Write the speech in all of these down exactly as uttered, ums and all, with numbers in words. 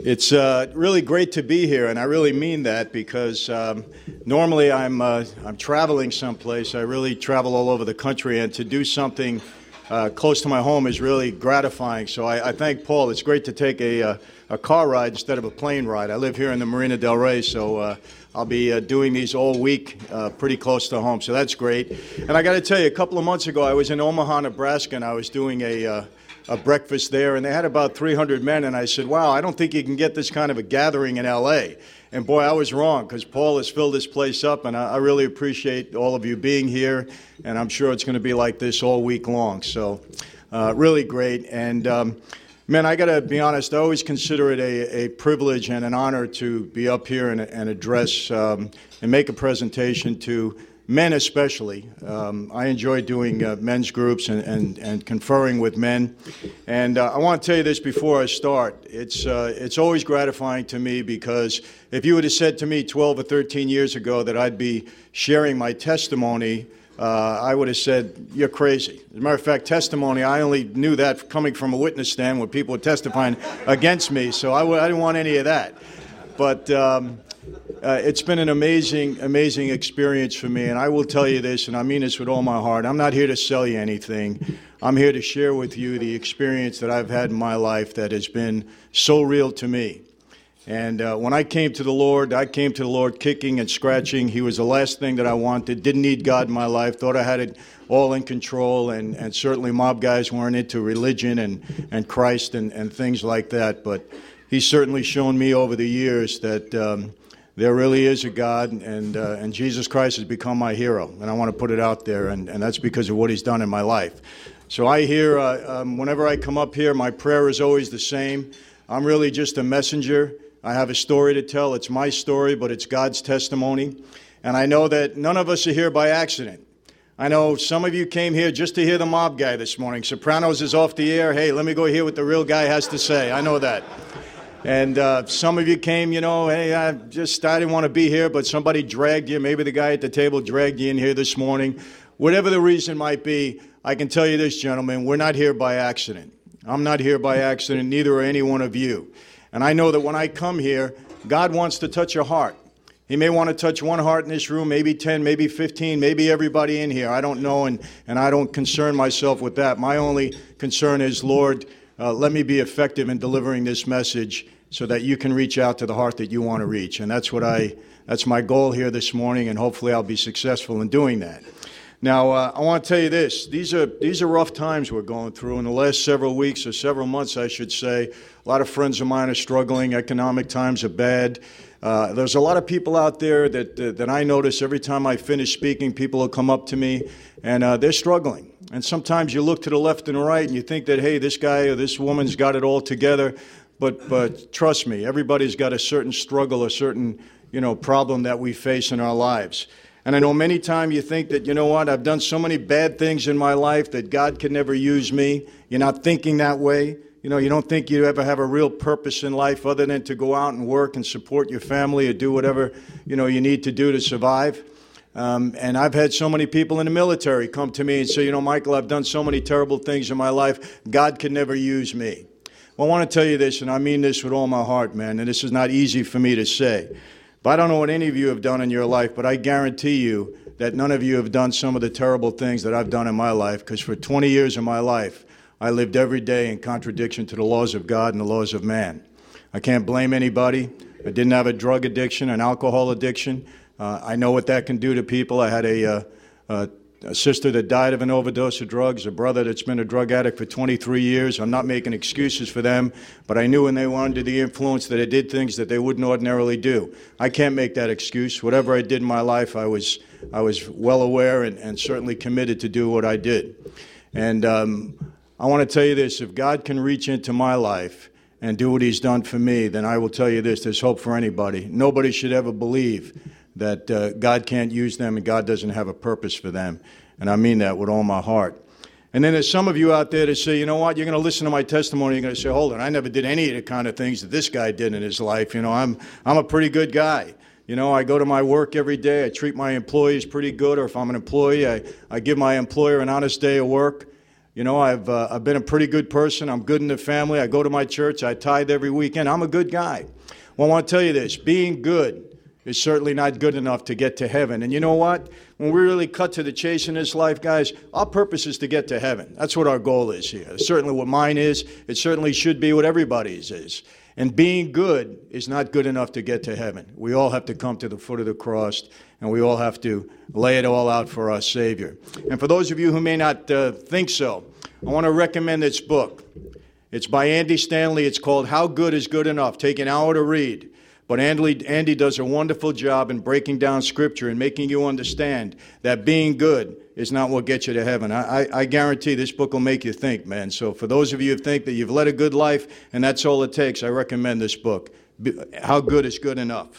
It's uh, really great to be here, and I really mean that because um, normally I'm uh, I'm traveling someplace. I really travel all over the country, and to do something uh, close to my home is really gratifying. So I, I thank Paul. It's great to take a uh, a car ride instead of a plane ride. I live here in the Marina del Rey, so uh, I'll be uh, doing these all week, uh, pretty close to home. So that's great. And I got to tell you, a couple of months ago, I was in Omaha, Nebraska, and I was doing a uh, a breakfast there, and they had about three hundred men, and I said, wow, I don't think you can get this kind of a gathering in L A. And boy, I was wrong, because Paul has filled this place up, and I, I really appreciate all of you being here, and I'm sure it's going to be like this all week long. So uh, really great. And um, man, I got to be honest, I always consider it a, a privilege and an honor to be up here and, and address um, and make a presentation to men especially. Um, I enjoy doing uh, men's groups and, and, and conferring with men. And uh, I want to tell you this before I start. It's, uh, it's always gratifying to me because if you would have said to me twelve or thirteen years ago that I'd be sharing my testimony, uh, I would have said, you're crazy. As a matter of fact, testimony, I only knew that coming from a witness stand when people were testifying against me, so I, w- I didn't want any of that. But um, Uh, it's been an amazing, amazing experience for me, and I will tell you this, and I mean this with all my heart. I'm not here to sell you anything. I'm here to share with you the experience that I've had in my life that has been so real to me. And uh, when I came to the Lord, I came to the Lord kicking and scratching. He was the last thing that I wanted. Didn't need God in my life. Thought I had it all in control, and, and certainly mob guys weren't into religion and, and Christ and, and things like that. But He's certainly shown me over the years that Um, There really is a God, and uh, and Jesus Christ has become my hero, and I want to put it out there, and, and that's because of what He's done in my life. So I hear, uh, um, whenever I come up here, my prayer is always the same. I'm really just a messenger. I have a story to tell. It's my story, but it's God's testimony. And I know that none of us are here by accident. I know some of you came here just to hear the mob guy this morning. Sopranos is off the air. Hey, let me go hear what the real guy has to say. I know that. And uh, some of you came, you know, hey, I just, I didn't want to be here, but somebody dragged you. Maybe the guy at the table dragged you in here this morning. Whatever the reason might be, I can tell you this, gentlemen, we're not here by accident. I'm not here by accident, neither are any one of you. And I know that when I come here, God wants to touch your heart. He may want to touch one heart in this room, maybe ten, maybe fifteen, maybe everybody in here. I don't know, and, and I don't concern myself with that. My only concern is, Lord, uh, let me be effective in delivering this message so that you can reach out to the heart that you want to reach. And that's what I, that's my goal here this morning, and hopefully I'll be successful in doing that. Now, uh, I want to tell you this. These are, these are rough times we're going through. In the last several weeks, or several months, I should say, a lot of friends of mine are struggling. Economic times are bad. Uh, there's a lot of people out there that, uh, that I notice every time I finish speaking, people will come up to me, and uh, they're struggling. And sometimes you look to the left and the right, and you think that, hey, this guy or this woman's got it all together. But but trust me, everybody's got a certain struggle, a certain, you know, problem that we face in our lives. And I know many times you think that, you know what, I've done so many bad things in my life that God can never use me. You're not thinking that way. You know, you don't think you ever have a real purpose in life other than to go out and work and support your family or do whatever, you know, you need to do to survive. Um, and I've had so many people in the military come to me and say, you know, Michael, I've done so many terrible things in my life. God can never use me. Well, I want to tell you this, and I mean this with all my heart, man, and this is not easy for me to say. But I don't know what any of you have done in your life, but I guarantee you that none of you have done some of the terrible things that I've done in my life, because for twenty years of my life, I lived every day in contradiction to the laws of God and the laws of man. I can't blame anybody. I didn't have a drug addiction, an alcohol addiction. Uh, I know what that can do to people. I had a... Uh, uh, A sister that died of an overdose of drugs, a brother that's been a drug addict for twenty-three years. I'm not making excuses for them, but I knew when they were under the influence that they did things that they wouldn't ordinarily do. I can't make that excuse. Whatever I did in my life, I was I was well aware and, and certainly committed to do what I did. And um, I want to tell you this, if God can reach into my life and do what He's done for me, then I will tell you this, there's hope for anybody. Nobody should ever believe that uh, God can't use them and God doesn't have a purpose for them. And I mean that with all my heart. And then there's some of you out there that say, you know what, you're going to listen to my testimony, you're going to say, hold on, I never did any of the kind of things that this guy did in his life. You know, I'm I'm a pretty good guy. You know, I go to my work every day, I treat my employees pretty good, or if I'm an employee, I, I give my employer an honest day of work. You know, I've uh, I've been a pretty good person. I'm good in the family. I go to my church. I tithe every weekend. I'm a good guy. Well, I want to tell you this. Being good is certainly not good enough to get to heaven. And you know what? When we really cut to the chase in this life, guys, our purpose is to get to heaven. That's what our goal is here. It's certainly what mine is. It certainly should be what everybody's is. And being good is not good enough to get to heaven. We all have to come to the foot of the cross, and we all have to lay it all out for our Savior. And for those of you who may not uh, think so, I want to recommend this book. It's by Andy Stanley. It's called How Good is Good Enough. Take an hour to read. But Andy, Andy does a wonderful job in breaking down Scripture and making you understand that being good is not what gets you to heaven. I, I, I guarantee this book will make you think, man. So for those of you who think that you've led a good life and that's all it takes, I recommend this book, How Good is Good Enough.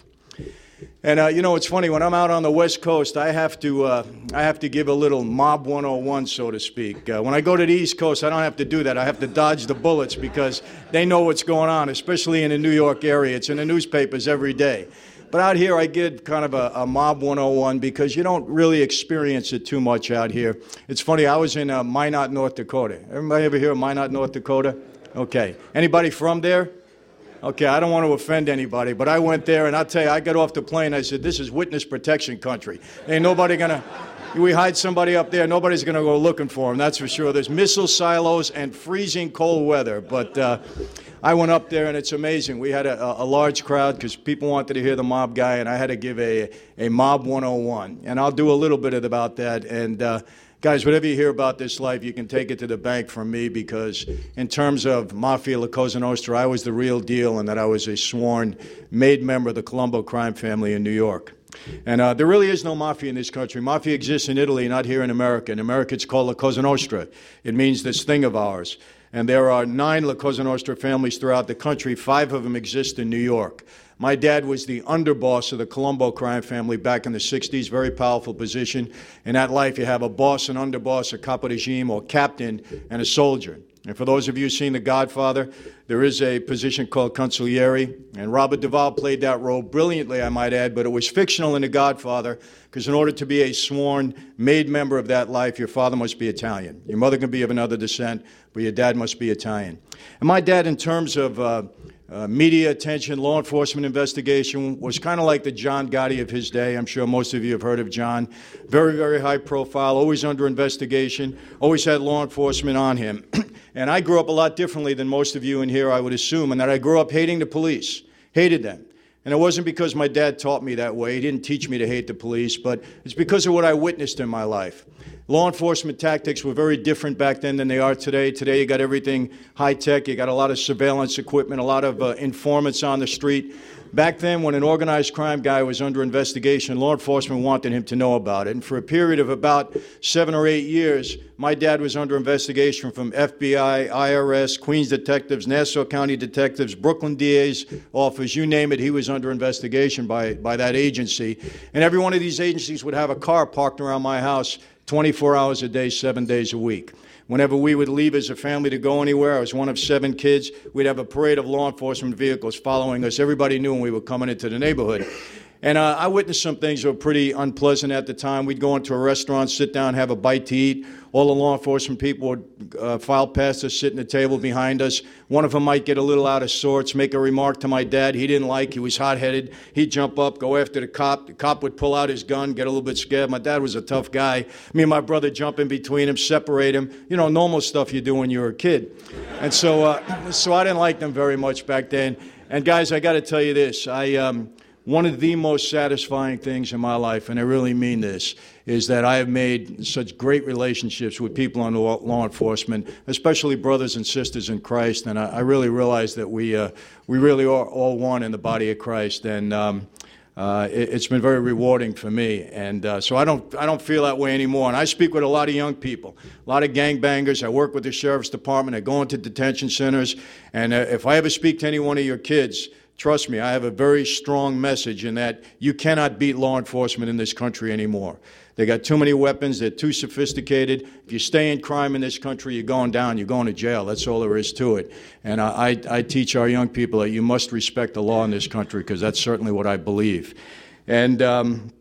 And, uh, you know, it's funny, when I'm out on the West Coast, I have to uh, I have to give a little Mob one oh one, so to speak. Uh, when I go to the East Coast, I don't have to do that. I have to dodge the bullets because they know what's going on, especially in the New York area. It's in the newspapers every day. But out here, I give kind of a, a Mob one oh one because you don't really experience it too much out here. It's funny, I was in uh, Minot, North Dakota. Everybody ever hear of Minot, North Dakota? Okay. Anybody from there? Okay, I don't want to offend anybody, but I went there, and I'll tell you, I got off the plane, I said, this is witness protection country. Ain't nobody going to, we hide somebody up there, nobody's going to go looking for them, that's for sure. There's missile silos and freezing cold weather, but uh, I went up there, and it's amazing. We had a, a large crowd because people wanted to hear the mob guy, and I had to give a, a Mob one oh one, and I'll do a little bit about that, and uh, guys, whatever you hear about this life, you can take it to the bank from me because in terms of Mafia La Cosa Nostra, I was the real deal and that I was a sworn made member of the Colombo crime family in New York. And uh, there really is no Mafia in this country. Mafia exists in Italy, not here in America. In America, it's called La Cosa Nostra. It means this thing of ours. And there are nine La Cosa Nostra families throughout the country. Five of them exist in New York. My dad was the underboss of the Colombo crime family back in the sixties, very powerful position. In that life, you have a boss, an underboss, a capo regime, or captain, and a soldier. And for those of you who've seen The Godfather, there is a position called consigliere, and Robert Duvall played that role brilliantly, I might add, but it was fictional in The Godfather, because in order to be a sworn, made member of that life, your father must be Italian. Your mother can be of another descent, but your dad must be Italian. And my dad, in terms of uh, Uh, media attention, law enforcement investigation, was kind of like the John Gotti of his day. I'm sure most of you have heard of John. Very, very high profile, always under investigation, always had law enforcement on him. And I grew up a lot differently than most of you in here, I would assume, and that I grew up hating the police, hated them. And it wasn't because my dad taught me that way. He didn't teach me to hate the police, but it's because of what I witnessed in my life. Law enforcement tactics were very different back then than they are today. Today you got everything high-tech. You got a lot of surveillance equipment, a lot of uh, informants on the street. Back then, when an organized crime guy was under investigation, law enforcement wanted him to know about it. And for a period of about seven or eight years, my dad was under investigation from F B I, I R S, Queens detectives, Nassau County detectives, Brooklyn D A's office, you name it, he was under investigation by, by that agency. And every one of these agencies would have a car parked around my house twenty-four hours a day, seven days a week. Whenever we would leave as a family to go anywhere, I was one of seven kids, we'd have a parade of law enforcement vehicles following us. Everybody knew when we were coming into the neighborhood. And uh, I witnessed some things that were pretty unpleasant at the time. We'd go into a restaurant, sit down, have a bite to eat. All the law enforcement people would uh, file past us, sit at the table behind us. One of them might get a little out of sorts, make a remark to my dad he didn't like. He was hot-headed. He'd jump up, go after the cop. The cop would pull out his gun, get a little bit scared. My dad was a tough guy. Me and my brother jump in between him, separate him. You know, normal stuff you do when you're a kid. And so, uh, so I didn't like them very much back then. And guys, I got to tell you this. I... Um, One of the most satisfying things in my life, and I really mean this, is that I have made such great relationships with people in law enforcement, especially brothers and sisters in Christ, and I, I really realize that we uh, we really are all one in the body of Christ, and um, uh, it, it's been very rewarding for me, and uh, so I don't I don't feel that way anymore. And I speak with a lot of young people, a lot of gangbangers. I work with the sheriff's department. I go into detention centers, and uh, if I ever speak to any one of your kids, trust me, I have a very strong message in that you cannot beat law enforcement in this country anymore. They got too many weapons. They're too sophisticated. If you stay in crime in this country, you're going down. You're going to jail. That's all there is to it. And I, I, I teach our young people that you must respect the law in this country because that's certainly what I believe. And um,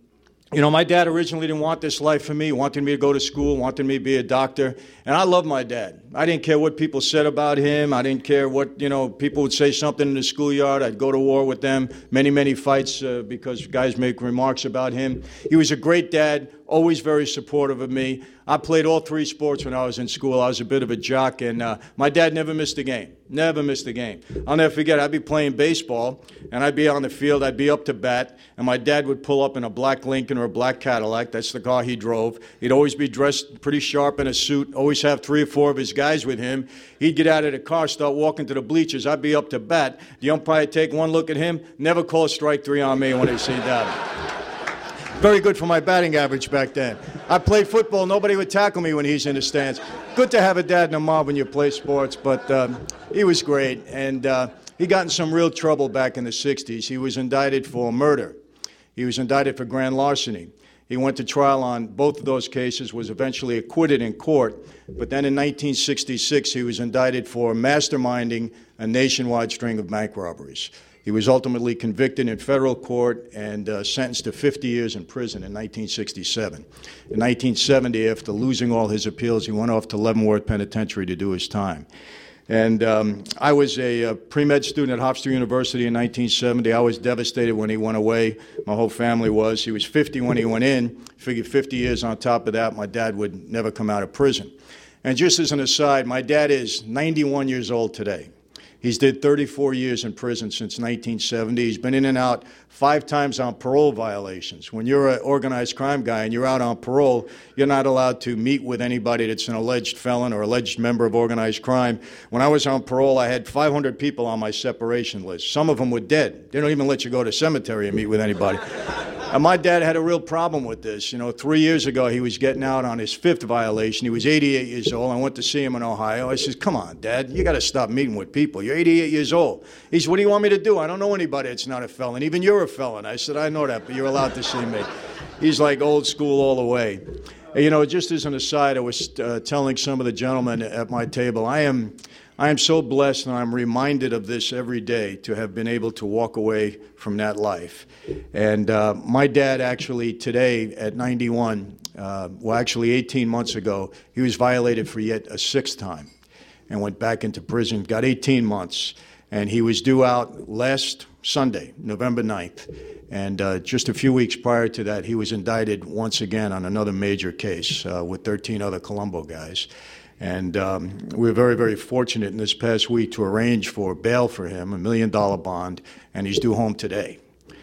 You know, my dad originally didn't want this life for me. He wanted me to go to school, wanted me to be a doctor. And I love my dad. I didn't care what people said about him. I didn't care what, you know, people would say something in the schoolyard. I'd go to war with them. Many, many fights uh, because guys make remarks about him. He was a great dad, always very supportive of me. I played all three sports when I was in school. I was a bit of a jock, and uh, my dad never missed a game. Never missed a game. I'll never forget, I'd be playing baseball, and I'd be on the field. I'd be up to bat, and my dad would pull up in a black Lincoln or a black Cadillac. That's the car he drove. He'd always be dressed pretty sharp in a suit, always have three or four of his guys with him. He'd get out of the car, start walking to the bleachers. I'd be up to bat. The umpire would take one look at him, never call strike three on me when they see that. Very good for my batting average back then. I played football. Nobody would tackle me when he's in the stands. Good to have a dad and a mom when you play sports, but um, he was great. And uh, he got in some real trouble back in the sixties. He was indicted for murder. He was indicted for grand larceny. He went to trial on both of those cases, was eventually acquitted in court. But then in nineteen sixty-six, he was indicted for masterminding a nationwide string of bank robberies. He was ultimately convicted in federal court and uh, sentenced to fifty years in prison in nineteen sixty-seven. In nineteen seventy, after losing all his appeals, he went off to Leavenworth Penitentiary to do his time. And um, I was a, a pre-med student at Hofstra University in nineteen seventy. I was devastated when he went away. My whole family was. He was fifty when he went in. Figured fifty years on top of that, my dad would never come out of prison. And just as an aside, my dad is ninety-one years old today. He's did thirty-four years in prison since nineteen seventy. He's been in and out five times on parole violations. When you're an organized crime guy and you're out on parole, you're not allowed to meet with anybody that's an alleged felon or alleged member of organized crime. When I was on parole, I had five hundred people on my separation list. Some of them were dead. They don't even let you go to cemetery and meet with anybody. And my dad had a real problem with this. You know, three years ago, he was getting out on his fifth violation. He was eighty-eight years old. I went to see him in Ohio. I said, come on, Dad, you got to stop meeting with people. You're eighty-eight years old. He said, what do you want me to do? I don't know anybody that's not a felon. Even you're a felon. I said, I know that, but you're allowed to see me. He's like old school all the way. You know, just as an aside, I was uh, telling some of the gentlemen at my table, I am... I am so blessed, and I'm reminded of this every day, to have been able to walk away from that life. And uh, my dad actually today at ninety-one, uh, well actually eighteen months ago, he was violated for yet a sixth time and went back into prison, got eighteen months. And he was due out last Sunday, November ninth. And uh, just a few weeks prior to that, he was indicted once again on another major case uh, with thirteen other Colombo guys. And um, we were very, very fortunate in this past week to arrange for bail for him, a million dollar bond, and he's due home today.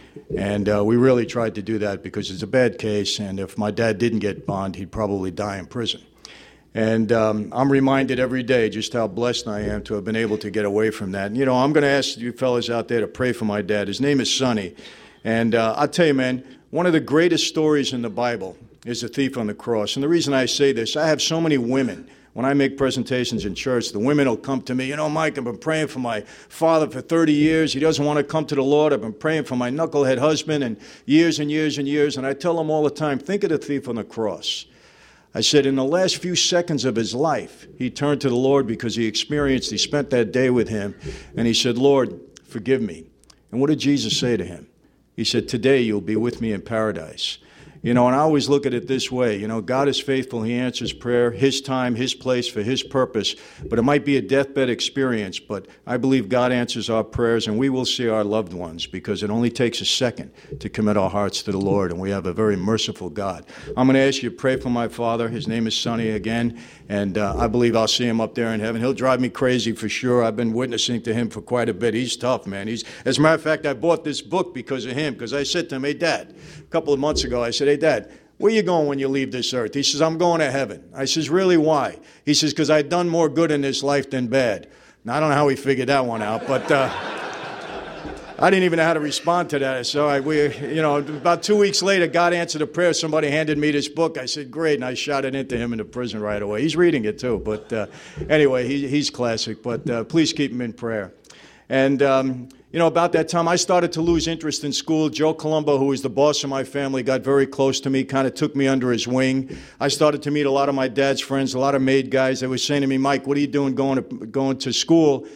And uh, we really tried to do that because it's a bad case, and if my dad didn't get bond, he'd probably die in prison. And um, I'm reminded every day just how blessed I am to have been able to get away from that. And, you know, I'm going to ask you fellas out there to pray for my dad. His name is Sonny. And uh, I'll tell you, man, one of the greatest stories in the Bible is the thief on the cross. And the reason I say this, I have so many women. When I make presentations in church, the women will come to me, you know, Mike, I've been praying for my father for thirty years. He doesn't want to come to the Lord. I've been praying for my knucklehead husband and years and years and years. And I tell them all the time, think of the thief on the cross. I said, in the last few seconds of his life, he turned to the Lord because he experienced, he spent that day with him. And he said, Lord, forgive me. And what did Jesus say to him? He said, today you'll be with me in paradise. You know, and I always look at it this way. You know, God is faithful. He answers prayer, His time, His place, for His purpose. But it might be a deathbed experience, but I believe God answers our prayers, and we will see our loved ones because it only takes a second to commit our hearts to the Lord, and we have a very merciful God. I'm going to ask you to pray for my father. His name is Sonny again, and uh, I believe I'll see him up there in heaven. He'll drive me crazy for sure. I've been witnessing to him for quite a bit. He's tough, man. He's, as a matter of fact, I bought this book because of him, because I said to him, hey, Dad, a couple of months ago, I said, hey, Dad, where you going when you leave this earth? He says, I'm going to heaven. I says, really, why? He says, because I've done more good in this life than bad. Now, I don't know how he figured that one out, but uh, I didn't even know how to respond to that. So, I, we, you know, about two weeks later, God answered a prayer. Somebody handed me this book. I said, great, and I shot it into him in the prison right away. He's reading it, too. But uh, anyway, he, he's classic. But uh, please keep him in prayer. And... Um, You know, about that time, I started to lose interest in school. Joe Colombo, who was the boss of my family, got very close to me, kind of took me under his wing. I started to meet a lot of my dad's friends, a lot of maid guys. They were saying to me, Mike, what are you doing going to, going to school?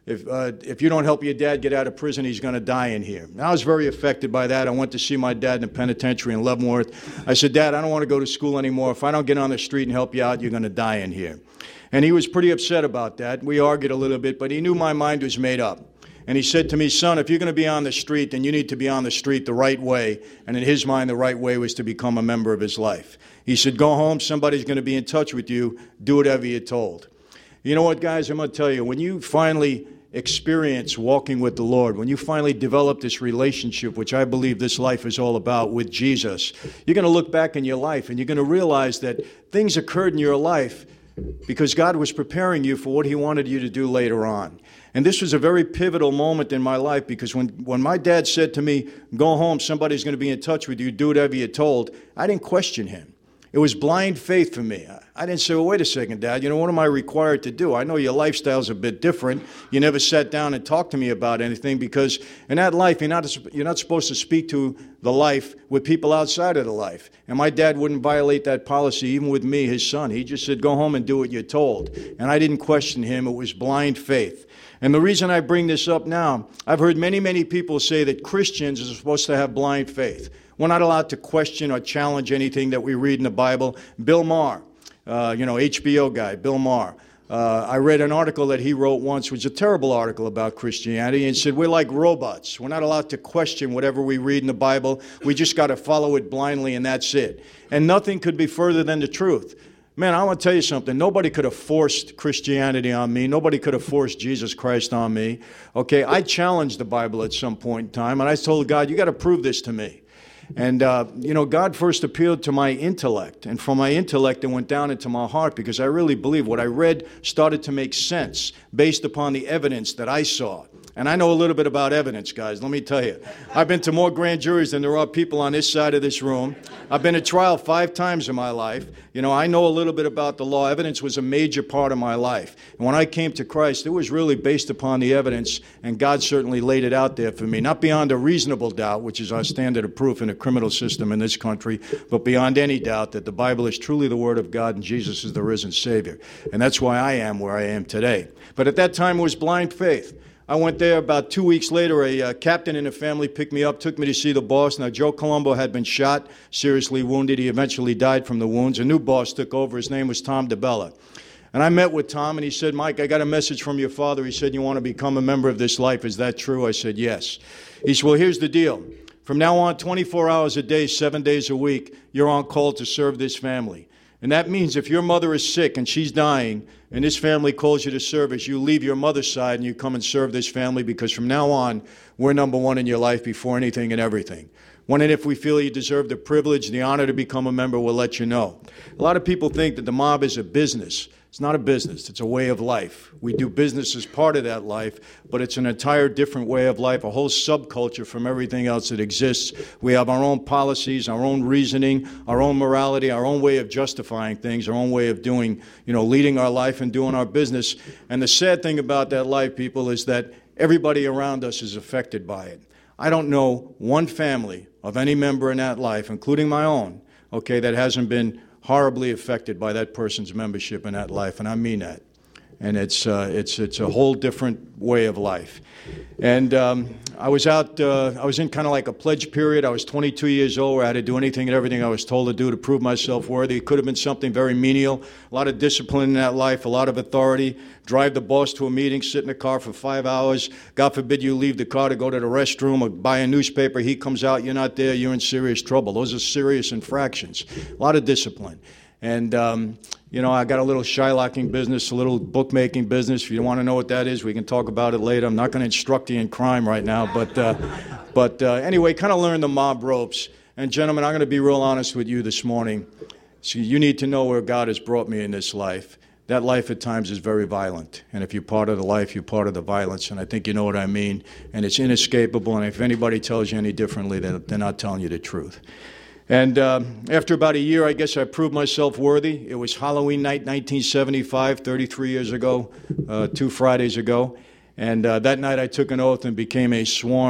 if, uh, if you don't help your dad get out of prison, he's going to die in here. And I was very affected by that. I went to see my dad in the penitentiary in Leavenworth. I said, Dad, I don't want to go to school anymore. If I don't get on the street and help you out, you're going to die in here. And he was pretty upset about that. We argued a little bit, but he knew my mind was made up. And he said to me, son, if you're going to be on the street, then you need to be on the street the right way. And in his mind, the right way was to become a member of his life. He said, go home. Somebody's going to be in touch with you. Do whatever you're told. You know what, guys? I'm going to tell you, when you finally experience walking with the Lord, when you finally develop this relationship, which I believe this life is all about, with Jesus, you're going to look back in your life and you're going to realize that things occurred in your life because God was preparing you for what he wanted you to do later on. And this was a very pivotal moment in my life because when, when my dad said to me, go home, somebody's going to be in touch with you, do whatever you're told, I didn't question him. It was blind faith for me. I didn't say, well, wait a second, Dad, you know, what am I required to do? I know your lifestyle's a bit different. You never sat down and talked to me about anything because in that life, you're not, you're not supposed to speak to the life with people outside of the life. And my dad wouldn't violate that policy even with me, his son. He just said, go home and do what you're told. And I didn't question him. It was blind faith. And the reason I bring this up now, I've heard many, many people say that Christians are supposed to have blind faith. We're not allowed to question or challenge anything that we read in the Bible. Bill Maher, uh, you know, H B O guy, Bill Maher. Uh, I read an article that he wrote once, which was a terrible article about Christianity, and said we're like robots. We're not allowed to question whatever we read in the Bible. We just got to follow it blindly, and that's it. And nothing could be further than the truth. Man, I want to tell you something. Nobody could have forced Christianity on me. Nobody could have forced Jesus Christ on me. Okay, I challenged the Bible at some point in time, and I told God, you got to prove this to me. And, uh, you know, God first appealed to my intellect. And from my intellect, it went down into my heart because I really believe what I read started to make sense based upon the evidence that I saw. And I know a little bit about evidence, guys, let me tell you. I've been to more grand juries than there are people on this side of this room. I've been to trial five times in my life. You know, I know a little bit about the law. Evidence was a major part of my life. And when I came to Christ, it was really based upon the evidence, and God certainly laid it out there for me. Not beyond a reasonable doubt, which is our standard of proof in the criminal system in this country, but beyond any doubt that the Bible is truly the Word of God and Jesus is the risen Savior. And that's why I am where I am today. But at that time, it was blind faith. I went there about two weeks later. A uh, captain in the family picked me up, took me to see the boss. Now, Joe Colombo had been shot, seriously wounded. He eventually died from the wounds. A new boss took over. His name was Tom DeBella. And I met with Tom, and he said, Mike, I got a message from your father. He said, you want to become a member of this life. Is that true? I said, yes. He said, well, here's the deal. From now on, twenty-four hours a day, seven days a week, you're on call to serve this family. And that means if your mother is sick and she's dying and this family calls you to service, you leave your mother's side and you come and serve this family because from now on, we're number one in your life before anything and everything. When and if we feel you deserve the privilege, the honor to become a member, we'll let you know. A lot of people think that the mob is a business. It's not a business. It's a way of life. We do business as part of that life, but it's an entire different way of life, a whole subculture from everything else that exists. We have our own policies, our own reasoning, our own morality, our own way of justifying things, our own way of doing, you know, leading our life and doing our business. And the sad thing about that life, people, is that everybody around us is affected by it. I don't know one family of any member in that life, including my own, okay, that hasn't been horribly affected by that person's membership in that life, and I mean that. And it's uh, it's it's a whole different way of life. And um, I was out, uh, I was in kind of like a pledge period. I was twenty-two years old where I had to do anything and everything I was told to do to prove myself worthy. It could have been something very menial, a lot of discipline in that life, a lot of authority, drive the boss to a meeting, sit in the car for five hours. God forbid you leave the car to go to the restroom or buy a newspaper. He comes out, you're not there, you're in serious trouble. Those are serious infractions, a lot of discipline. And, um, you know, I got a little shylocking business, a little bookmaking business. If you want to know what that is, we can talk about it later. I'm not going to instruct you in crime right now. But, uh, but uh, anyway, kind of learn the mob ropes. And, gentlemen, I'm going to be real honest with you this morning. So you need to know where God has brought me in this life. That life at times is very violent. And if you're part of the life, you're part of the violence. And I think you know what I mean. And it's inescapable. And if anybody tells you any differently, they're, they're not telling you the truth. And uh, after about a year, I guess I proved myself worthy. It was Halloween night, nineteen seventy-five, thirty-three years ago, uh, two Fridays ago. And uh, that night I took an oath and became a sworn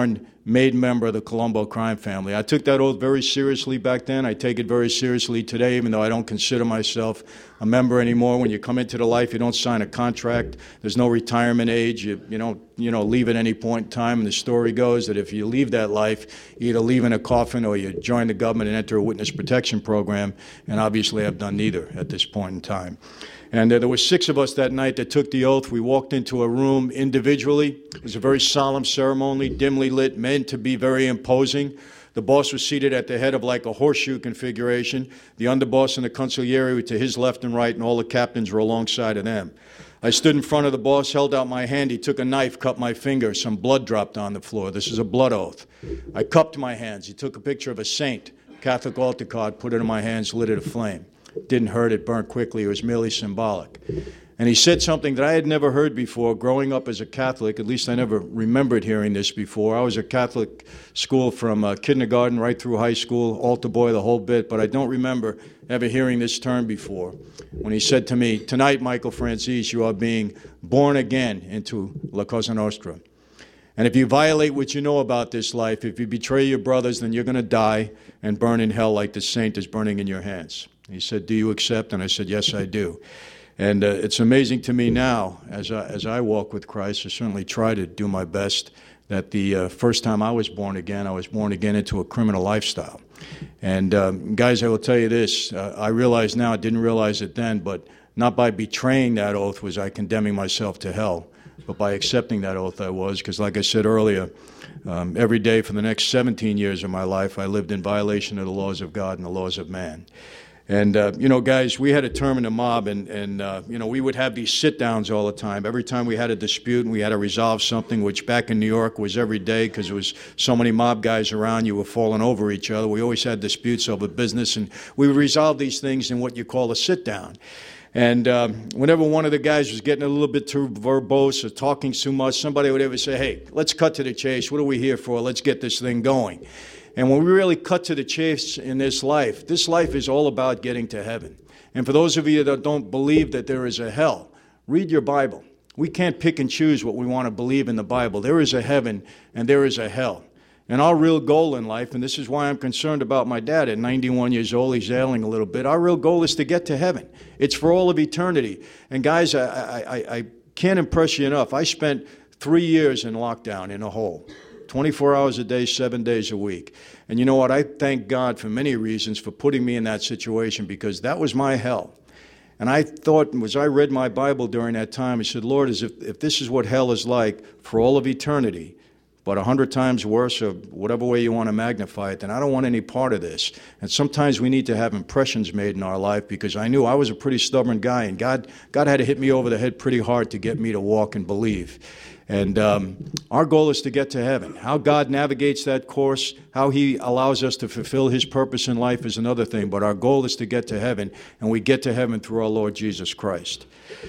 made member of the Colombo crime family. I took that oath very seriously back then. I take it very seriously today, even though I don't consider myself a member anymore. When you come into the life, you don't sign a contract. There's no retirement age. You, you don't you know, leave at any point in time. And the story goes that if you leave that life, you either leave in a coffin or you join the government and enter a witness protection program. And obviously I've done neither at this point in time. And uh, there were six of us that night that took the oath. We walked into a room individually. It was a very solemn ceremony, dimly lit, meant to be very imposing. The boss was seated at the head of like a horseshoe configuration. The underboss and the consigliere were to his left and right, and all the captains were alongside of them. I stood in front of the boss, held out my hand. He took a knife, cut my finger. Some blood dropped on the floor. This is a blood oath. I cupped my hands. He took a picture of a saint, Catholic altar card, put it in my hands, lit it aflame. Didn't hurt, it burned quickly, it was merely symbolic. And he said something that I had never heard before. Growing up as a Catholic, at least I never remembered hearing this before. I was a Catholic school from uh, kindergarten right through high school, altar boy, the whole bit, but I don't remember ever hearing this term before. When he said to me, "Tonight, Michael Franzese, you are being born again into La Cosa Nostra. And if you violate what you know about this life, if you betray your brothers, then you're going to die and burn in hell like the saint is burning in your hands." He said, "Do you accept?" And I said, "Yes, I do." And uh, it's amazing to me now, as I, as I walk with Christ, I certainly try to do my best, that the uh, first time I was born again, I was born again into a criminal lifestyle. And um, guys, I will tell you this, uh, I realize now, I didn't realize it then, but not by betraying that oath was I condemning myself to hell, but by accepting that oath I was, because like I said earlier, um, every day for the next seventeen years of my life, I lived in violation of the laws of God and the laws of man. And, uh, you know, guys, we had a term in the mob, and, and uh, you know, we would have these sit-downs all the time. Every time we had a dispute and we had to resolve something, which back in New York was every day because there was so many mob guys around, you were falling over each other. We always had disputes over business, and we would resolve these things in what you call a sit-down. And um, whenever one of the guys was getting a little bit too verbose or talking too much, somebody would ever say, "Hey, let's cut to the chase. What are we here for? Let's get this thing going." And when we really cut to the chase in this life, this life is all about getting to heaven. And for those of you that don't believe that there is a hell, read your Bible. We can't pick and choose what we want to believe in the Bible. There is a heaven and there is a hell. And our real goal in life, and this is why I'm concerned about my dad at ninety-one years old, he's ailing a little bit, our real goal is to get to heaven. It's for all of eternity. And guys, I, I, I, I can't impress you enough. I spent three years in lockdown in a hole. twenty-four hours a day, seven days a week. And you know what? I thank God for many reasons for putting me in that situation, because that was my hell. And I thought, as I read my Bible during that time, I said, Lord, as if, if this is what hell is like for all of eternity, but a hundred times worse, or whatever way you want to magnify it, then I don't want any part of this. And sometimes we need to have impressions made in our life, because I knew I was a pretty stubborn guy, and God, God had to hit me over the head pretty hard to get me to walk and believe. And um, our goal is to get to heaven. How God navigates that course, how He allows us to fulfill His purpose in life is another thing. But our goal is to get to heaven, and we get to heaven through our Lord Jesus Christ.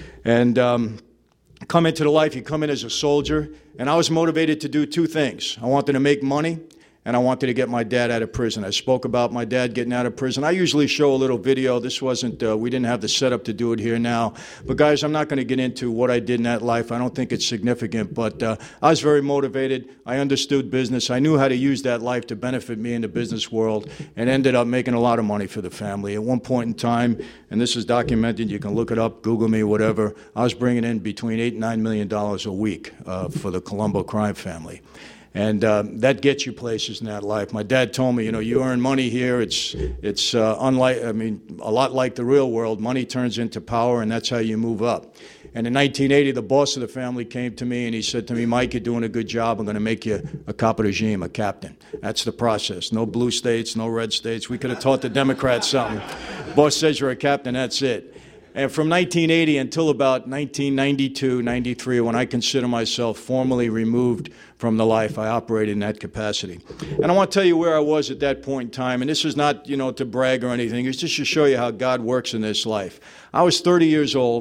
And um, come into the life, you come in as a soldier, and I was motivated to do two things. I wanted to make money, and I wanted to get my dad out of prison. I spoke about my dad getting out of prison. I usually show a little video. This wasn't, uh, we didn't have the setup to do it here now. But guys, I'm not going to get into what I did in that life. I don't think it's significant, but uh, I was very motivated. I understood business. I knew how to use that life to benefit me in the business world, and ended up making a lot of money for the family. At one point in time, and this is documented, you can look it up, Google me, whatever, I was bringing in between eight and nine million dollars a week uh, for the Colombo crime family. And um, that gets you places in that life. My dad told me, you know, you earn money here. It's it's uh, unlike, I mean, a lot like the real world. Money turns into power, and that's how you move up. And in nineteen eighty, the boss of the family came to me, and he said to me, Mike, you're doing a good job. I'm going to make you a capo regime, a captain. That's the process. No blue states, no red states. We could have taught the Democrats something. Boss says you're a captain, that's it. And from nineteen eighty until about nineteen ninety-two, ninety-three, when I consider myself formally removed from the life, I operated in that capacity. And I want to tell you where I was at that point in time. And this is not, you know, to brag or anything. It's just to show you how God works in this life. I was thirty years old.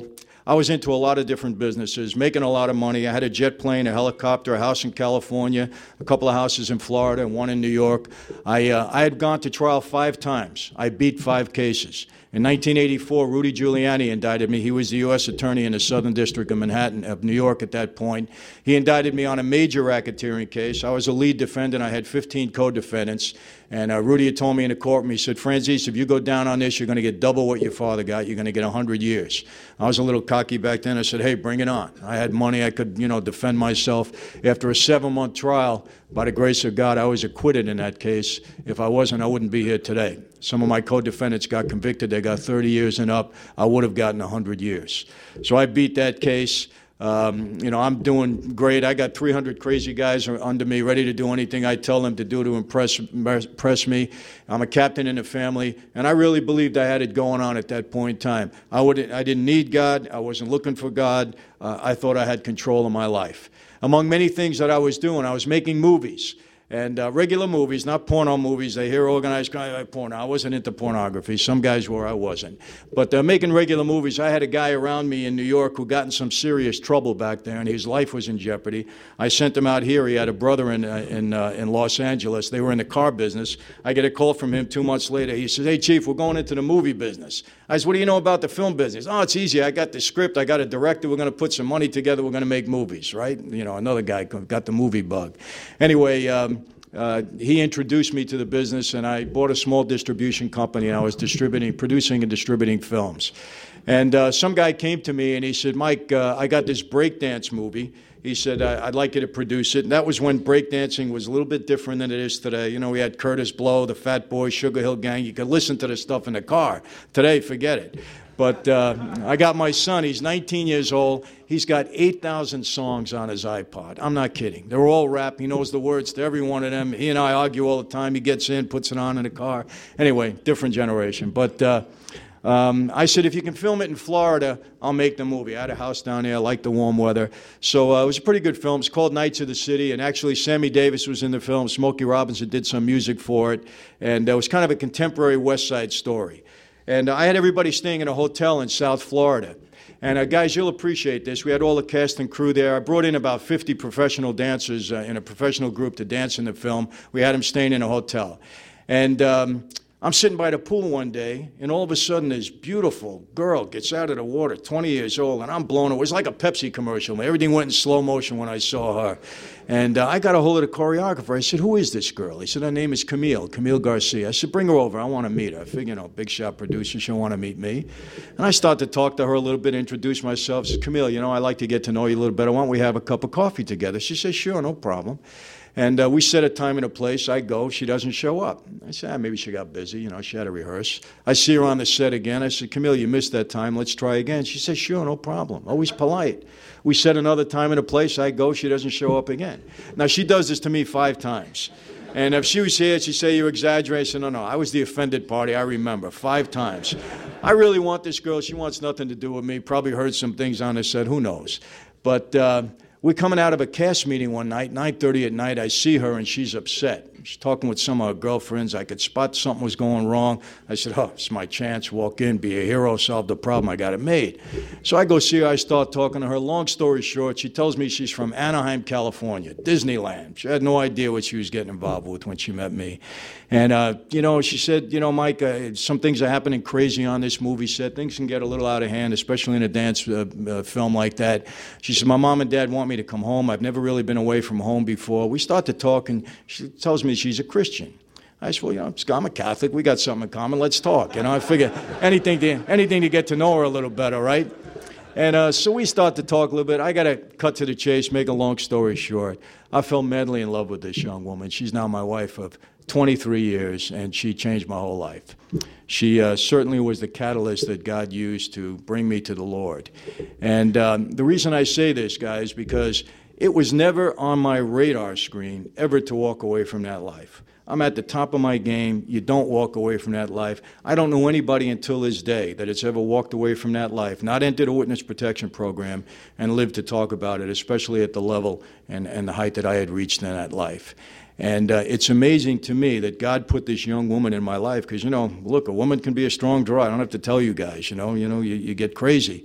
I was into a lot of different businesses, making a lot of money. I had a jet plane, a helicopter, a house in California, a couple of houses in Florida, and one in New York. I, uh, I had gone to trial five times. I beat five cases. In nineteen eighty-four, Rudy Giuliani indicted me. He was the U S attorney in the Southern District of Manhattan, of New York at that point. He indicted me on a major racketeering case. I was a lead defendant. I had fifteen co-defendants. And uh, Rudy had told me in the courtroom, he said, Franzese, if you go down on this, you're going to get double what your father got. You're going to get one hundred years. I was a little cocky back then. I said, hey, bring it on. I had money. I could, you know, defend myself. After a seven-month trial, by the grace of God, I was acquitted in that case. If I wasn't, I wouldn't be here today. Some of my co-defendants got convicted. They got thirty years and up. I would have gotten one hundred years. So I beat that case. Um, you know, I'm doing great. I got three hundred crazy guys under me, ready to do anything I tell them to do to impress, impress me. I'm a captain in the family, and I really believed I had it going on at that point in time. I, would, I didn't need God. I wasn't looking for God. Uh, I thought I had control of my life. Among many things that I was doing, I was making movies. And uh, regular movies, not porno movies. They hear organized crime, porno. I wasn't into pornography. Some guys were, I wasn't. But uh, making regular movies, I had a guy around me in New York who got in some serious trouble back there, and his life was in jeopardy. I sent him out here. He had a brother in uh, in, uh, in Los Angeles. They were in the car business. I get a call from him two months later. He says, hey, Chief, we're going into the movie business. I said, what do you know about the film business? Oh, it's easy. I got the script. I got a director. We're going to put some money together. We're going to make movies, right? You know, another guy got the movie bug. Anyway, um, Uh, he introduced me to the business, and I bought a small distribution company, and I was distributing, producing and distributing films. And uh, some guy came to me, and he said, Mike, uh, I got this breakdance movie. He said, I'd like you to produce it. And that was when breakdancing was a little bit different than it is today. You know, we had Curtis Blow, the Fat Boys, Sugar Hill Gang. You could listen to the stuff in the car. Today, forget it. But uh, I got my son. He's nineteen years old. He's got eight thousand songs on his iPod. I'm not kidding. They're all rap. He knows the words to every one of them. He and I argue all the time. He gets in, puts it on in the car. Anyway, different generation. But uh, um, I said, if you can film it in Florida, I'll make the movie. I had a house down there. I liked the warm weather. So uh, it was a pretty good film. It's called Knights of the City. And actually, Sammy Davis was in the film. Smokey Robinson did some music for it. And it was kind of a contemporary West Side story. And I had everybody staying in a hotel in South Florida. And uh, guys, you'll appreciate this. We had all the cast and crew there. I brought in about fifty professional dancers uh, in a professional group to dance in the film. We had them staying in a hotel. And um, I'm sitting by the pool one day, and all of a sudden this beautiful girl gets out of the water, twenty years old, and I'm blown away. It was like a Pepsi commercial. Everything went in slow motion when I saw her. And uh, I got a hold of the choreographer. I said, who is this girl? He said, her name is Camille, Camille Garcia. I said, bring her over. I want to meet her. I figured, you know, big shot producer, she'll want to meet me. And I started to talk to her a little bit, introduce myself. I said, Camille, you know, I'd like to get to know you a little better. Why don't we have a cup of coffee together? She said, sure, no problem. And uh, we set a time and a place. I go. She doesn't show up. I said, ah, maybe she got busy. You know, she had to rehearse. I see her on the set again. I said, Camille, you missed that time. Let's try again. She said, sure, no problem. Always polite. We set another time and a place. I go. She doesn't show up again. Now, she does this to me five times. And if she was here, she'd say, you exaggerate. I said, no, no, I was the offended party. I remember. Five times. I really want this girl. She wants nothing to do with me. Probably heard some things on the set. Who knows? But uh, we're coming out of a cast meeting one night, nine thirty at night. I see her, and she's upset. She's talking with some of her girlfriends. I could spot something was going wrong. I said, oh, it's my chance. Walk in, be a hero, solve the problem. I got it made. So I go see her. I start talking to her. Long story short, she tells me she's from Anaheim, California, Disneyland. She had no idea what she was getting involved with when she met me. And, uh, you know, she said, you know, Mike, uh, some things are happening crazy on this movie set. Things can get a little out of hand, especially in a dance uh, uh, film like that. She said, my mom and dad want me to come home. I've never really been away from home before. We start to talk, and she tells me she's a Christian. I said, well, you know, I'm a Catholic. We got something in common. Let's talk. You know, I figure anything to, anything to get to know her a little better, right? And uh, so we start to talk a little bit. I got to cut to the chase, make a long story short. I fell madly in love with this young woman. She's now my wife of twenty-three years, and she changed my whole life. She uh, certainly was the catalyst that God used to bring me to the Lord. And um, the reason I say this, guys, because it was never on my radar screen ever to walk away from that life. I'm at the top of my game. You don't walk away from that life. I don't know anybody until this day that has ever walked away from that life, not entered a witness protection program, and lived to talk about it, especially at the level and, and the height that I had reached in that life. And uh, it's amazing to me that God put this young woman in my life because, you know, look, a woman can be a strong draw. I don't have to tell you guys, you know, you know, you, you get crazy.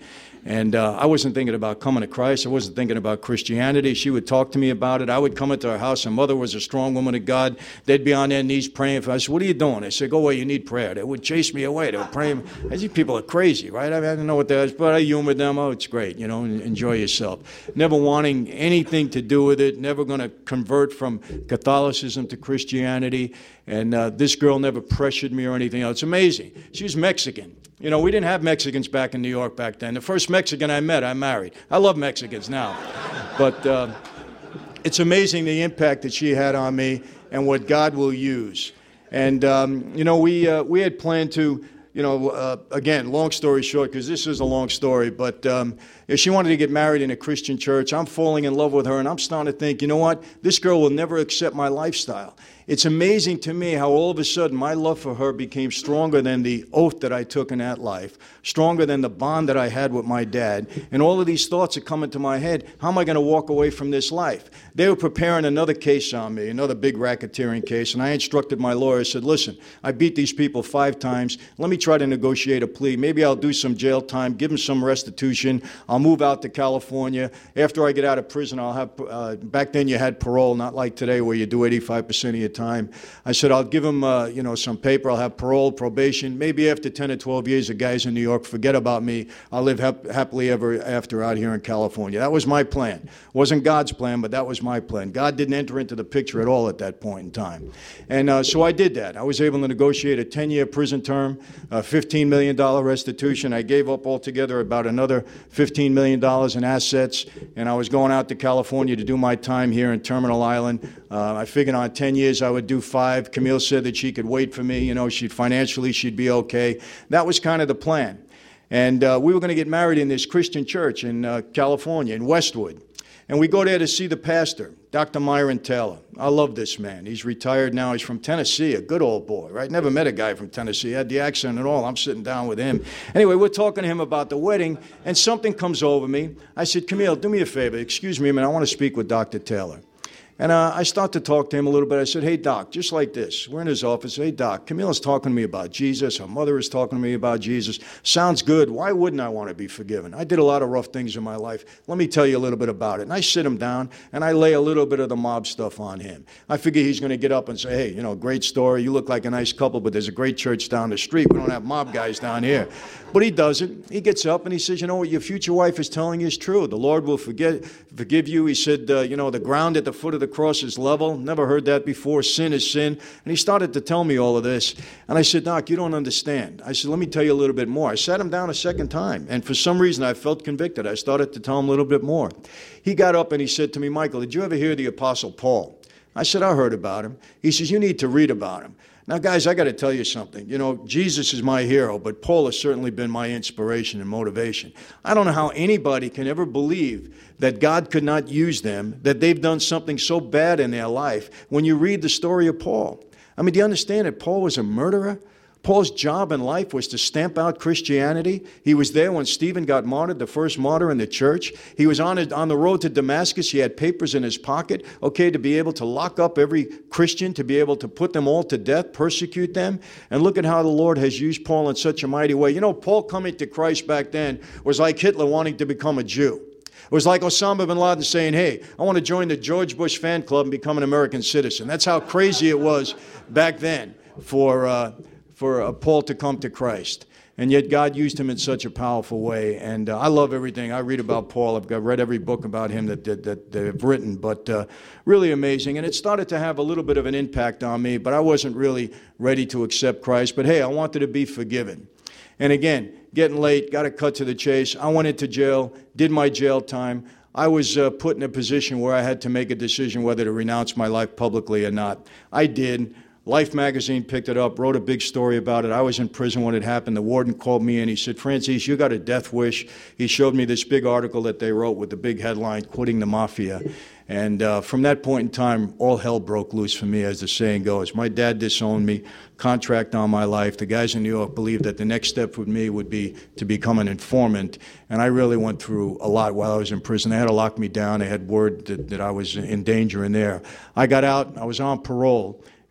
And uh, I wasn't thinking about coming to Christ. I wasn't thinking about Christianity. She would talk to me about it. I would come into her house. Her mother was a strong woman of God. They'd be on their knees praying for us. I said, what are you doing? They said, go away, you need prayer. They would chase me away. They would pray. I said, people are crazy, right? I, mean, I don't know what that is, but I humored them. Oh, it's great, you know, enjoy yourself. Never wanting anything to do with it, never going to convert from Catholicism to Christianity. And uh, this girl never pressured me or anything else. It's amazing. She was Mexican. You know, we didn't have Mexicans back in New York back then. The first Mexican I met, I married. I love Mexicans now. But uh, it's amazing the impact that she had on me and what God will use. And, um, you know, we uh, we had planned to, you know, uh, again, long story short, because this is a long story, but um, if she wanted to get married in a Christian church, I'm falling in love with her, and I'm starting to think, you know what, this girl will never accept my lifestyle. It's amazing to me how all of a sudden my love for her became stronger than the oath that I took in that life, stronger than the bond that I had with my dad. And all of these thoughts are coming to my head. How am I going to walk away from this life? They were preparing another case on me, another big racketeering case, and I instructed my lawyer. I said, listen, I beat these people five times. Let me try to negotiate a plea. Maybe I'll do some jail time, give them some restitution. I'll move out to California. After I get out of prison, I'll have, uh, back then you had parole, not like today where you do eighty-five percent of your time. I said, I'll give them, uh, you know, some paper. I'll have parole, probation. Maybe after ten or twelve years, the guys in New York forget about me. I'll live hap- happily ever after out here in California. That was my plan. It wasn't God's plan, but that was my plan. God didn't enter into the picture at all at that point in time. And uh, so I did that. I was able to negotiate a ten-year prison term, a fifteen million dollars restitution. I gave up altogether about another fifteen million dollars in assets, and I was going out to California to do my time here in Terminal Island. Uh, I figured on ten years I would do five. Camille said that she could wait for me. You know, she'd financially, she'd be okay. That was kind of the plan. And uh, we were going to get married in this Christian church in uh, California, in Westwood. And we go there to see the pastor, Doctor Myron Taylor. I love this man. He's retired now. He's from Tennessee, a good old boy, right? Never met a guy from Tennessee. He had the accent and all. I'm sitting down with him. Anyway, we're talking to him about the wedding, and something comes over me. I said, Camille, do me a favor. Excuse me a minute. I want to speak with Doctor Taylor. And uh, I start to talk to him a little bit. I said, hey, Doc, just like this. We're in his office. Hey, Doc, Camille's talking to me about Jesus. Her mother is talking to me about Jesus. Sounds good. Why wouldn't I want to be forgiven? I did a lot of rough things in my life. Let me tell you a little bit about it. And I sit him down, and I lay a little bit of the mob stuff on him. I figure he's going to get up and say, hey, you know, great story. You look like a nice couple, but there's a great church down the street. We don't have mob guys down here. But he doesn't. He gets up, and he says, you know what your future wife is telling you is true. The Lord will forget, forgive you. He said, uh, you know, the ground at the foot of the cross is level. Never heard that before. Sin is sin. And he started to tell me all of this. And I said, Doc, you don't understand. I said, let me tell you a little bit more. I sat him down a second time. And for some reason, I felt convicted. I started to tell him a little bit more. He got up and he said to me, Michael, did you ever hear the Apostle Paul? I said, I heard about him. He says, you need to read about him. Now, guys, I got to tell you something. You know, Jesus is my hero, but Paul has certainly been my inspiration and motivation. I don't know how anybody can ever believe that God could not use them, that they've done something so bad in their life when you read the story of Paul. I mean, do you understand that Paul was a murderer? Paul's job in life was to stamp out Christianity. He was there when Stephen got martyred, the first martyr in the church. He was on, it, on the road to Damascus. He had papers in his pocket, okay, to be able to lock up every Christian, to be able to put them all to death, persecute them. And look at how the Lord has used Paul in such a mighty way. You know, Paul coming to Christ back then was like Hitler wanting to become a Jew. It was like Osama bin Laden saying, hey, I want to join the George Bush fan club and become an American citizen. That's how crazy it was back then for... Uh, for uh, Paul to come to Christ. And yet God used him in such a powerful way. And uh, I love everything. I read about Paul. I've got, read every book about him that, that, that they've written. But uh, really amazing. And it started to have a little bit of an impact on me. But I wasn't really ready to accept Christ. But hey, I wanted to be forgiven. And again, getting late, got to cut to the chase. I went into jail, did my jail time. I was uh, put in a position where I had to make a decision whether to renounce my life publicly or not. I did. Life magazine picked it up, wrote a big story about it. I was in prison when it happened. The warden called me in. He said, Francis, you got a death wish. He showed me this big article that they wrote with the big headline, Quitting the Mafia. And uh, from that point in time, all hell broke loose for me, as the saying goes. My dad disowned me, contract on my life. The guys in New York believed that the next step with me would be to become an informant. And I really went through a lot while I was in prison. They had to lock me down. They had word that, that I was in danger in there. I got out. I was on parole.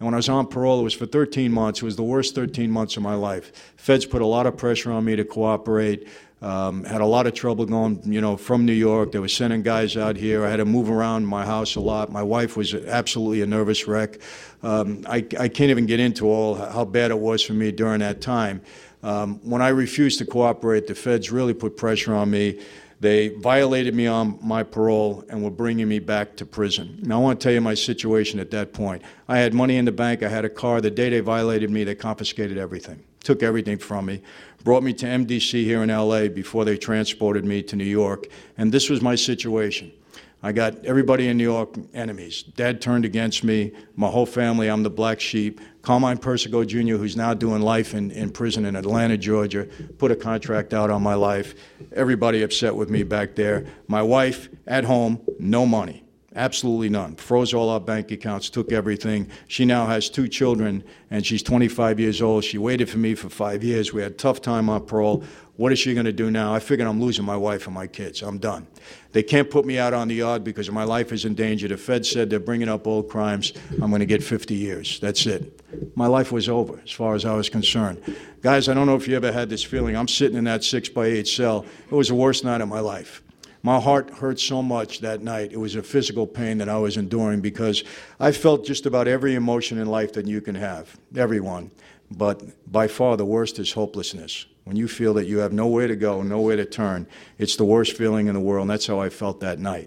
And when I was on parole, it was for thirteen months. It was the worst thirteen months of my life. Feds put a lot of pressure on me to cooperate. Um, had a lot of trouble going, you know, from New York. They were sending guys out here. I had to move around my house a lot. My wife was absolutely a nervous wreck. Um, I, I can't even get into all how bad it was for me during that time. Um, when I refused to cooperate, the feds really put pressure on me. They violated me on my parole and were bringing me back to prison. Now, I want to tell you my situation at that point. I had money in the bank. I had a car. The day they violated me, they confiscated everything, took everything from me, brought me to M D C here in L A before they transported me to New York. And this was my situation. I got everybody in New York enemies. Dad turned against me. My whole family, I'm the black sheep. Carmine Persico Junior, who's now doing life in, in prison in Atlanta, Georgia, put a contract out on my life. Everybody upset with me back there. My wife, at home, no money. Absolutely none. Froze all our bank accounts, took everything. She now has two children, and she's twenty-five years old. She waited for me for five years. We had a tough time on parole. What is she going to do now? I figured I'm losing my wife and my kids. I'm done. They can't put me out on the yard because my life is in danger. The Fed said they're bringing up old crimes. I'm going to get fifty years. That's it. My life was over as far as I was concerned. Guys, I don't know if you ever had this feeling. I'm sitting in that six by eight cell. It was the worst night of my life. My heart hurt so much that night. It was a physical pain that I was enduring because I felt just about every emotion in life that you can have, everyone. But by far the worst is hopelessness. When you feel that you have nowhere to go, nowhere to turn, it's the worst feeling in the world, and that's how I felt that night.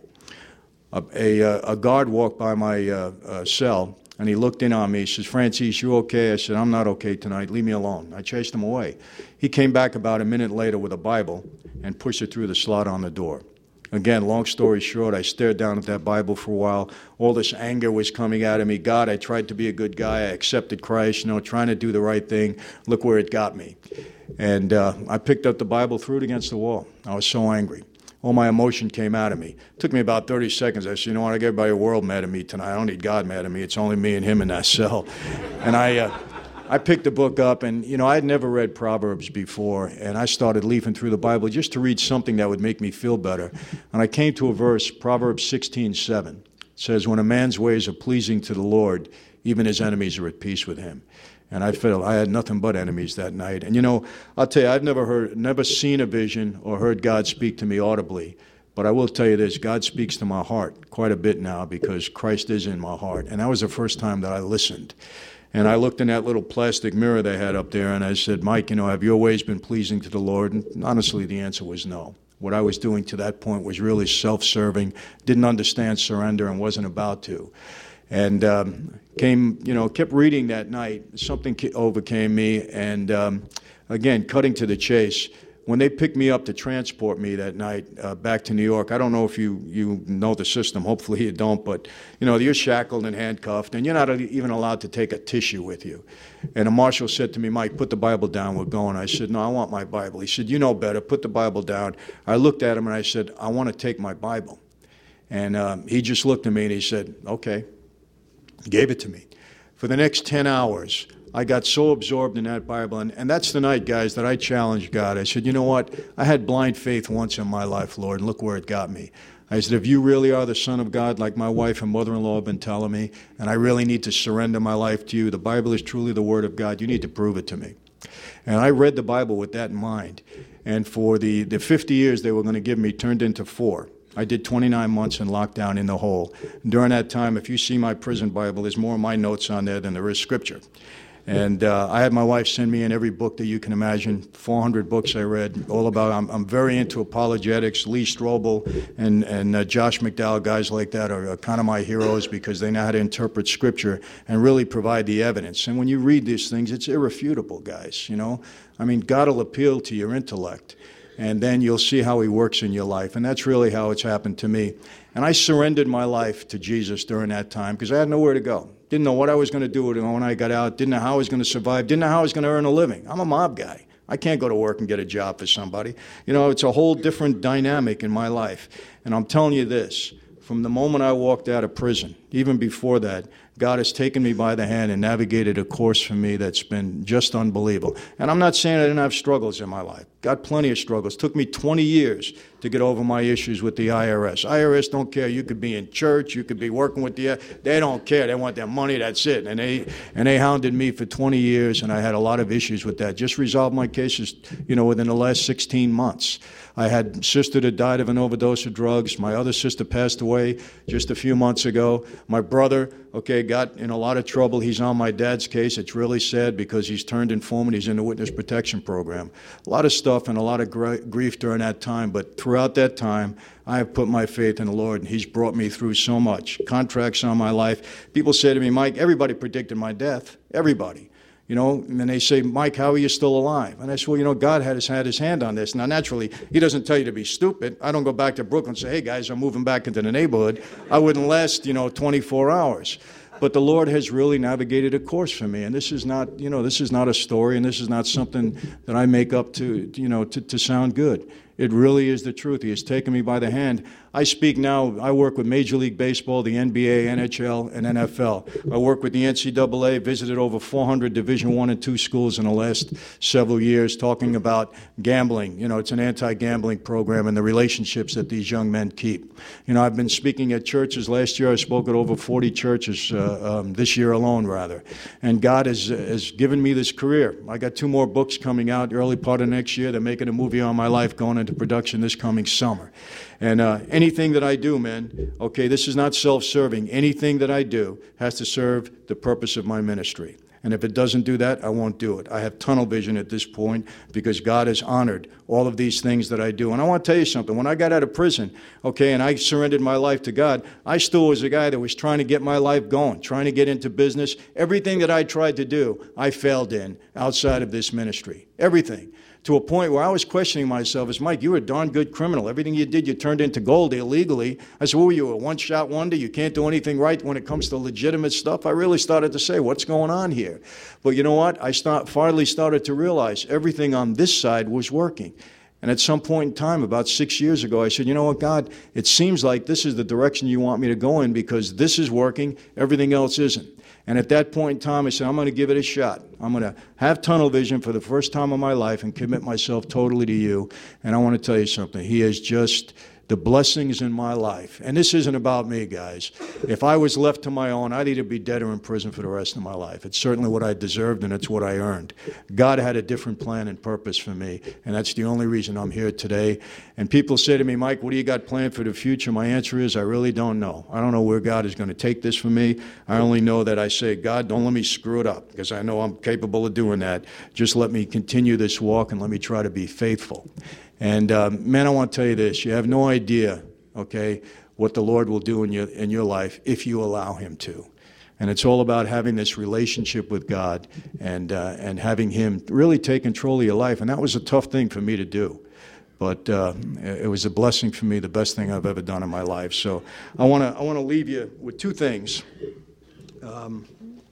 A, a, a guard walked by my uh, uh, cell, and he looked in on me. He says, "Francis, you okay?" I said, "I'm not okay tonight. Leave me alone." I chased him away. He came back about a minute later with a Bible and pushed it through the slot on the door. Again, long story short, I stared down at that Bible for a while. All this anger was coming out of me. God, I tried to be a good guy. I accepted Christ, you know, trying to do the right thing. Look where it got me. And uh, I picked up the Bible, threw it against the wall. I was so angry. All my emotion came out of me. It took me about thirty seconds. I said, you know what, I got everybody in the world mad at me tonight. I don't need God mad at me. It's only me and him in that cell. And I... Uh, I picked the book up, and, you know, I had never read Proverbs before, and I started leafing through the Bible just to read something that would make me feel better. And I came to a verse, Proverbs sixteen seven. It says, "When a man's ways are pleasing to the Lord, even his enemies are at peace with him." And I felt I had nothing but enemies that night. And, you know, I'll tell you, I've never heard, never seen a vision or heard God speak to me audibly. But I will tell you this, God speaks to my heart quite a bit now because Christ is in my heart. And that was the first time that I listened. And I looked in that little plastic mirror they had up there, and I said, "Mike, you know, have your ways been pleasing to the Lord?" And honestly, the answer was no. What I was doing to that point was really self-serving, didn't understand surrender, and wasn't about to. And um, came, you know, kept reading that night. Something overcame me, and um, again, cutting to the chase. When they picked me up to transport me that night uh, back to New York, I don't know if you, you know the system. Hopefully you don't. But, you know, you're shackled and handcuffed, and you're not even allowed to take a tissue with you. And a marshal said to me, "Mike, put the Bible down. We're going." I said, "No, I want my Bible." He said, "You know better. Put the Bible down." I looked at him, and I said, "I want to take my Bible." And um, he just looked at me, and he said, "Okay." Gave it to me. For the next ten hours, I got so absorbed in that Bible, and, and that's the night, guys, that I challenged God. I said, "You know what? I had blind faith once in my life, Lord, and look where it got me." I said, "If you really are the Son of God, like my wife and mother-in-law have been telling me, and I really need to surrender my life to you, the Bible is truly the Word of God, you need to prove it to me." And I read the Bible with that in mind. And for the, the fifty years they were going to give me turned into four. I did twenty-nine months in lockdown in the hole. During that time, if you see my prison Bible, there's more of my notes on there than there is Scripture. And uh, I had my wife send me in every book that you can imagine, four hundred books I read, all about, I'm, I'm very into apologetics. Lee Strobel and, and uh, Josh McDowell, guys like that are, are kind of my heroes because they know how to interpret Scripture and really provide the evidence. And when you read these things, it's irrefutable, guys, you know. I mean, God will appeal to your intellect, and then you'll see how he works in your life. And that's really how it's happened to me. And I surrendered my life to Jesus during that time because I had nowhere to go. Didn't know what I was going to do when I got out. Didn't know how I was going to survive. Didn't know how I was going to earn a living. I'm a mob guy. I can't go to work and get a job for somebody. You know, it's a whole different dynamic in my life. And I'm telling you this, from the moment I walked out of prison, even before that, God has taken me by the hand and navigated a course for me that's been just unbelievable. And I'm not saying I didn't have struggles in my life. Got plenty of struggles. Took me twenty years to get over my issues with the I R S. I R S don't care. You could be in church. You could be working with the... They don't care. They want their money. That's it. And they and they hounded me for twenty years, and I had a lot of issues with that. Just resolved my cases, you know, within the last sixteen months. I had a sister that died of an overdose of drugs. My other sister passed away just a few months ago. My brother, okay, got in a lot of trouble. He's on my dad's case. It's really sad because he's turned informant. He's in the witness protection program. A lot of stuff and a lot of gr- grief during that time. But throughout that time, I have put my faith in the Lord, and he's brought me through so much. Contracts on my life. People say to me, Mike, everybody predicted my death. Everybody. You know, and they say, Mike, how are you still alive? And I said, well, you know, God has had his hand on this. Now, naturally, he doesn't tell you to be stupid. I don't go back to Brooklyn and say, hey, guys, I'm moving back into the neighborhood. I wouldn't last, you know, twenty-four hours. But the Lord has really navigated a course for me. And this is not, you know, this is not a story, and this is not something that I make up to, you know, to, to sound good. It really is the truth. He has taken me by the hand. I speak now, I work with Major League Baseball, the N B A, N H L, and N F L. I work with the N C double A, visited over four hundred Division One and Two schools in the last several years, talking about gambling. You know, it's an anti-gambling program and the relationships that these young men keep. You know, I've been speaking at churches. Last year I spoke at over forty churches, uh, um, this year alone, rather. And God has, has given me this career. I got two more books coming out the early part of next year. They're making a movie on my life going into production this coming summer. And uh, anything that I do, man, okay, this is not self-serving. Anything that I do has to serve the purpose of my ministry. And if it doesn't do that, I won't do it. I have tunnel vision at this point because God has honored all of these things that I do. And I want to tell you something. When I got out of prison, okay, and I surrendered my life to God, I still was a guy that was trying to get my life going, trying to get into business. Everything that I tried to do, I failed in outside of this ministry. Everything. To a point where I was questioning myself as, Mike, you were a darn good criminal. Everything you did, you turned into gold illegally. I said, what were you, a one-shot wonder? You can't do anything right when it comes to legitimate stuff? I really started to say, what's going on here? But you know what? I start, finally started to realize everything on this side was working. And at some point in time, about six years ago, I said, you know what, God, it seems like this is the direction you want me to go in because this is working, everything else isn't. And at that point in time, I said, I'm going to give it a shot. I'm going to have tunnel vision for the first time in my life and commit myself totally to you. And I want to tell you something. He has just... the blessings in my life. And this isn't about me, guys. If I was left to my own, I'd either be dead or in prison for the rest of my life. It's certainly what I deserved, and it's what I earned. God had a different plan and purpose for me, and that's the only reason I'm here today. And people say to me, Mike, what do you got planned for the future? My answer is, I really don't know. I don't know where God is going to take this from me. I only know that I say, God, don't let me screw it up, because I know I'm capable of doing that. Just let me continue this walk, and let me try to be faithful. And, um, man, I want to tell you this. You have no idea, okay, what the Lord will do in your in your life if you allow him to. And it's all about having this relationship with God and uh, and having him really take control of your life. And that was a tough thing for me to do. But uh, it was a blessing for me, the best thing I've ever done in my life. So I want to I want to leave you with two things. Um,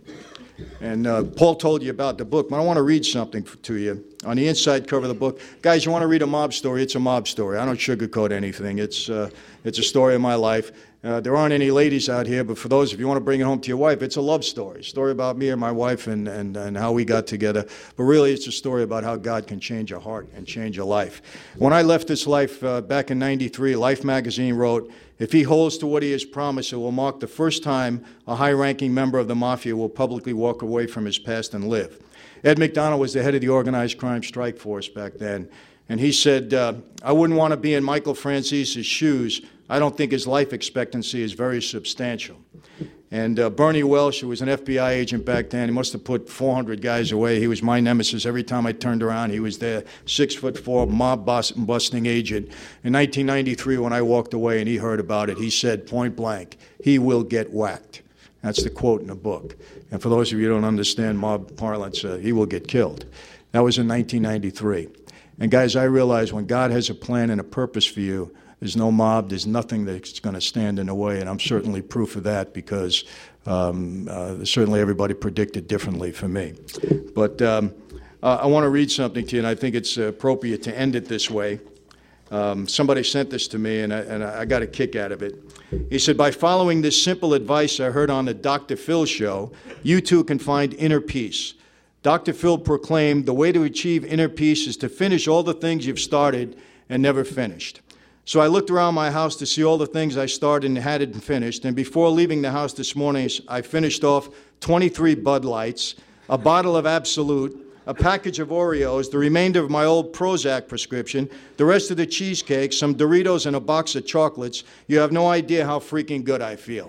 And uh, Paul told you about the book, but I want to read something to you. On the inside cover of the book, guys, you want to read a mob story? It's a mob story. I don't sugarcoat anything. It's uh, it's a story of my life. Uh, there aren't any ladies out here, but for those, if you want to bring it home to your wife, it's a love story. A story about me and my wife and, and, and how we got together. But really, it's a story about how God can change a heart and change a life. When I left this life uh, back in ninety-three, Life magazine wrote, if he holds to what he has promised, it will mark the first time a high-ranking member of the mafia will publicly walk away from his past and live. Ed McDonald was the head of the organized crime strike force back then. And he said, uh, I wouldn't want to be in Michael Francese's shoes. I don't think his life expectancy is very substantial. And uh, Bernie Welsh, who was an F B I agent back then, he must have put four hundred guys away. He was my nemesis. Every time I turned around, he was there, six foot four, mob-busting agent. In nineteen ninety-three, when I walked away and he heard about it, he said point blank, he will get whacked. That's the quote in the book. And for those of you who don't understand mob parlance, uh, he will get killed. That was in nineteen ninety-three. And guys, I realize when God has a plan and a purpose for you, there's no mob, there's nothing that's going to stand in the way, and I'm certainly proof of that because um, uh, certainly everybody predicted differently for me. But um, uh, I want to read something to you, and I think it's appropriate to end it this way. Um, somebody sent this to me, and I, and I got a kick out of it. He said, by following this simple advice I heard on the Doctor Phil show, you too can find inner peace. Doctor Phil proclaimed, the way to achieve inner peace is to finish all the things you've started and never finished. So I looked around my house to see all the things I started and hadn't finished, and before leaving the house this morning, I finished off twenty-three Bud Lights, a bottle of Absolute, a package of Oreos, the remainder of my old Prozac prescription, the rest of the cheesecake, some Doritos, and a box of chocolates. You have no idea how freaking good I feel.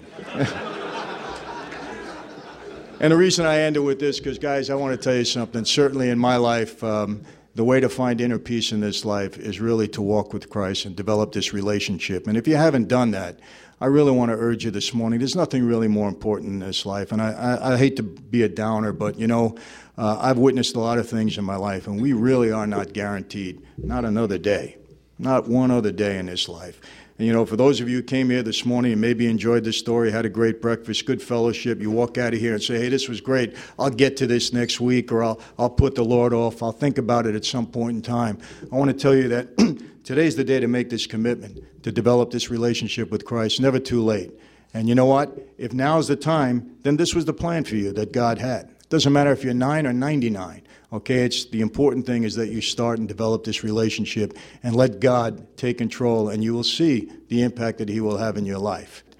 And the reason I end it with this, because, guys, I want to tell you something. Certainly in my life, um, the way to find inner peace in this life is really to walk with Christ and develop this relationship. And if you haven't done that, I really want to urge you this morning. There's nothing really more important in this life. And I, I, I hate to be a downer, but, you know, uh, I've witnessed a lot of things in my life, and we really are not guaranteed not another day, not one other day in this life. And, you know, for those of you who came here this morning and maybe enjoyed this story, had a great breakfast, good fellowship, you walk out of here and say, hey, this was great. I'll get to this next week, or I'll, I'll put the Lord off. I'll think about it at some point in time. I want to tell you that today's the day to make this commitment, to develop this relationship with Christ. Never too late. And you know what? If now's the time, then this was the plan for you that God had. It doesn't matter if you're nine or ninety-nine. Okay, it's the important thing is that you start and develop this relationship and let God take control, and you will see the impact that He will have in your life.